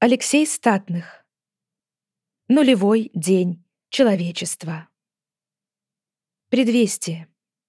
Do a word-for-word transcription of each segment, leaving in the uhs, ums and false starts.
Алексей Статных. Нулевой день человечества. Предвестие.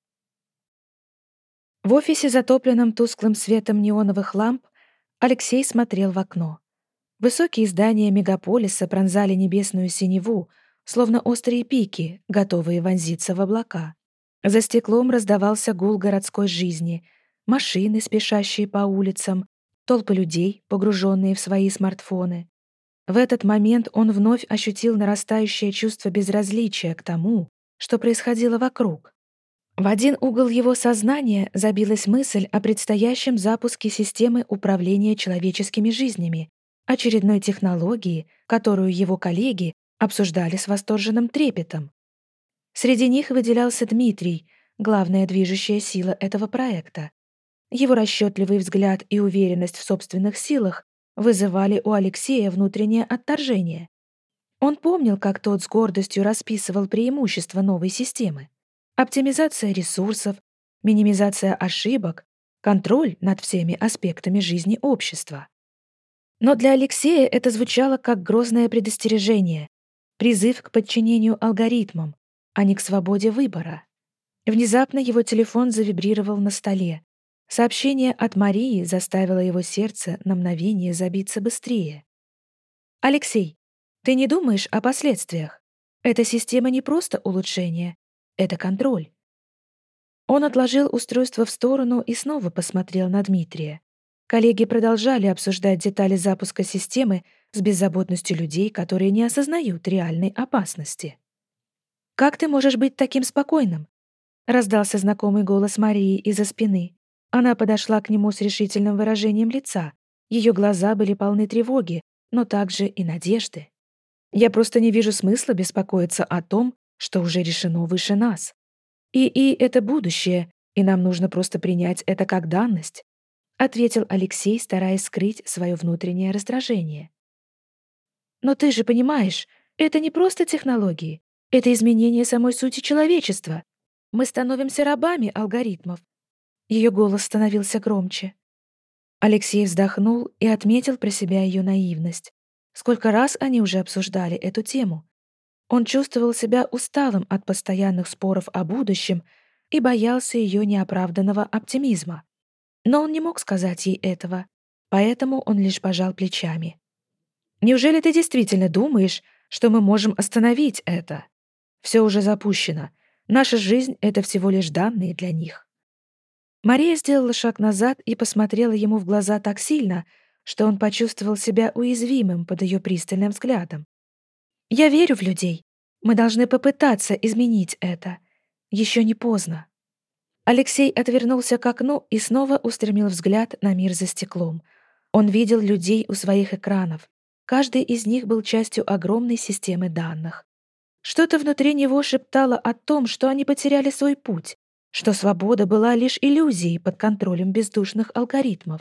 В офисе, затопленном тусклым светом неоновых ламп, Алексей смотрел в окно. Высокие здания мегаполиса пронзали небесную синеву, словно острые пики, готовые вонзиться в облака. За стеклом раздавался гул городской жизни, машины, спешащие по улицам, толпы людей, погруженные в свои смартфоны. В этот момент он вновь ощутил нарастающее чувство безразличия к тому, что происходило вокруг. В один угол его сознания забилась мысль о предстоящем запуске системы управления человеческими жизнями, очередной технологии, которую его коллеги обсуждали с восторженным трепетом. Среди них выделялся Дмитрий, главная движущая сила этого проекта. Его расчетливый взгляд и уверенность в собственных силах вызывали у Алексея внутреннее отторжение. Он помнил, как тот с гордостью расписывал преимущества новой системы. Оптимизация ресурсов, минимизация ошибок, контроль над всеми аспектами жизни общества. Но для Алексея это звучало как грозное предостережение, призыв к подчинению алгоритмам, а не к свободе выбора. Внезапно его телефон завибрировал на столе. Сообщение от Марии заставило его сердце на мгновение забиться быстрее. «Алексей, ты не думаешь о последствиях? Эта система не просто улучшение, это контроль». Он отложил устройство в сторону и снова посмотрел на Дмитрия. Коллеги продолжали обсуждать детали запуска системы с беззаботностью людей, которые не осознают реальной опасности. «Как ты можешь быть таким спокойным?» — раздался знакомый голос Марии из-за спины. Она подошла к нему с решительным выражением лица. Ее глаза были полны тревоги, но также и надежды. «Я просто не вижу смысла беспокоиться о том, что уже решено выше нас. И и это будущее, и нам нужно просто принять это как данность», ответил Алексей, стараясь скрыть свое внутреннее раздражение. «Но ты же понимаешь, это не просто технологии, это изменение самой сути человечества. Мы становимся рабами алгоритмов». Ее голос становился громче. Алексей вздохнул и отметил про себя ее наивность. Сколько раз они уже обсуждали эту тему. Он чувствовал себя усталым от постоянных споров о будущем и боялся ее неоправданного оптимизма. Но он не мог сказать ей этого, поэтому он лишь пожал плечами. «Неужели ты действительно думаешь, что мы можем остановить это? Все уже запущено. Наша жизнь — это всего лишь данные для них». Мария сделала шаг назад и посмотрела ему в глаза так сильно, что он почувствовал себя уязвимым под ее пристальным взглядом. «Я верю в людей. Мы должны попытаться изменить это. Еще не поздно». Алексей отвернулся к окну и снова устремил взгляд на мир за стеклом. Он видел людей у своих экранов. Каждый из них был частью огромной системы данных. Что-то внутри него шептало о том, что они потеряли свой путь, что свобода была лишь иллюзией под контролем бездушных алгоритмов.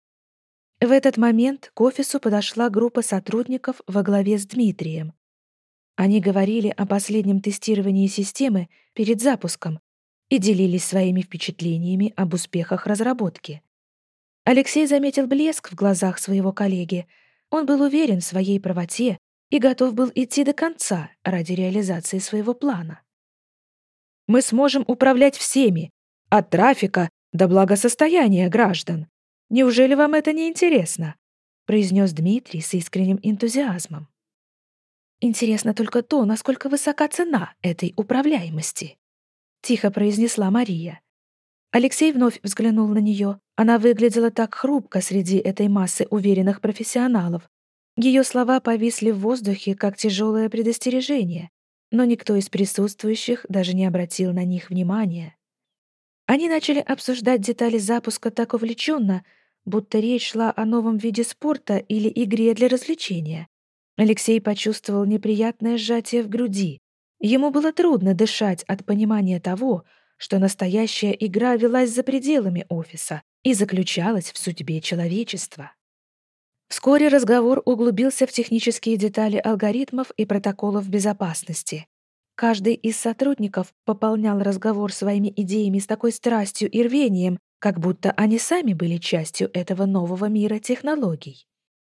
В этот момент к офису подошла группа сотрудников во главе с Дмитрием. Они говорили о последнем тестировании системы перед запуском и делились своими впечатлениями об успехах разработки. Алексей заметил блеск в глазах своего коллеги. Он был уверен в своей правоте и готов был идти до конца ради реализации своего плана. «Мы сможем управлять всеми, от трафика до благосостояния граждан. Неужели вам это не интересно?» — произнес Дмитрий с искренним энтузиазмом. «Интересно только то, насколько высока цена этой управляемости», — тихо произнесла Мария. Алексей вновь взглянул на нее. Она выглядела так хрупко среди этой массы уверенных профессионалов. Ее слова повисли в воздухе, как тяжелое предостережение, но никто из присутствующих даже не обратил на них внимания. Они начали обсуждать детали запуска так увлеченно, будто речь шла о новом виде спорта или игре для развлечения. Алексей почувствовал неприятное сжатие в груди. Ему было трудно дышать от понимания того, что настоящая игра велась за пределами офиса и заключалась в судьбе человечества. Вскоре разговор углубился в технические детали алгоритмов и протоколов безопасности. Каждый из сотрудников пополнял разговор своими идеями с такой страстью и рвением, как будто они сами были частью этого нового мира технологий.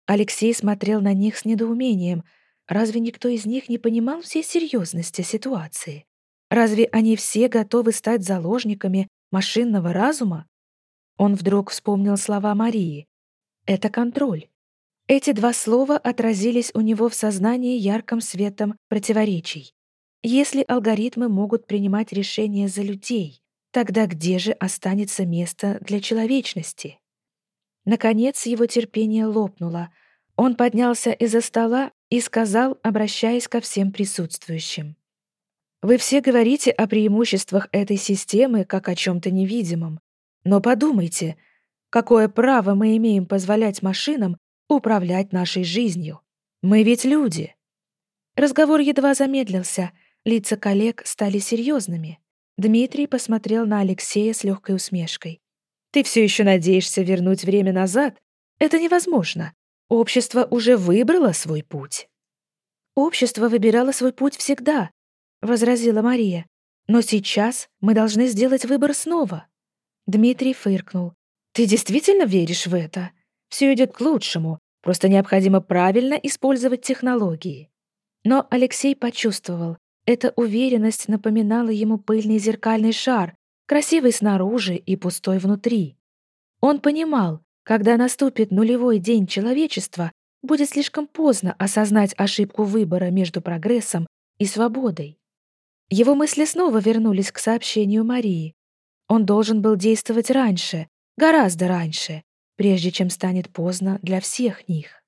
Алексей смотрел на них с недоумением. Разве никто из них не понимал всей серьезности ситуации? Разве они все готовы стать заложниками машинного разума? Он вдруг вспомнил слова Марии. Это контроль. Эти два слова отразились у него в сознании ярким светом противоречий. Если алгоритмы могут принимать решения за людей, тогда где же останется место для человечности? Наконец его терпение лопнуло. Он поднялся из-за стола и сказал, обращаясь ко всем присутствующим. «Вы все говорите о преимуществах этой системы как о чем-то невидимом. Но подумайте, какое право мы имеем позволять машинам управлять нашей жизнью? Мы ведь люди». Разговор едва замедлился, лица коллег стали серьезными. Дмитрий посмотрел на Алексея с легкой усмешкой. «Ты все еще надеешься вернуть время назад? Это невозможно. Общество уже выбрало свой путь». «Общество выбирало свой путь всегда», — возразила Мария. «Но сейчас мы должны сделать выбор снова». Дмитрий фыркнул. «Ты действительно веришь в это? Все идет к лучшему, просто необходимо правильно использовать технологии». Но Алексей почувствовал, эта уверенность напоминала ему пыльный зеркальный шар, красивый снаружи и пустой внутри. Он понимал, когда наступит нулевой день человечества, будет слишком поздно осознать ошибку выбора между прогрессом и свободой. Его мысли снова вернулись к сообщению Марии. Он должен был действовать раньше, гораздо раньше, прежде чем станет поздно для всех них.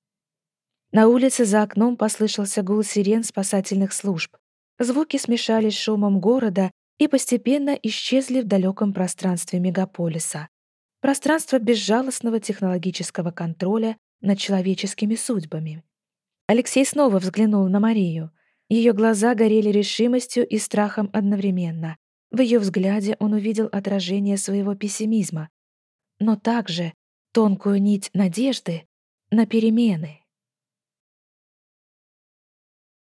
На улице за окном послышался гул сирен спасательных служб. Звуки смешались с шумом города и постепенно исчезли в далеком пространстве мегаполиса. Пространство безжалостного технологического контроля над человеческими судьбами. Алексей снова взглянул на Марию. Ее глаза горели решимостью и страхом одновременно. В ее взгляде он увидел отражение своего пессимизма, но также тонкую нить надежды на перемены.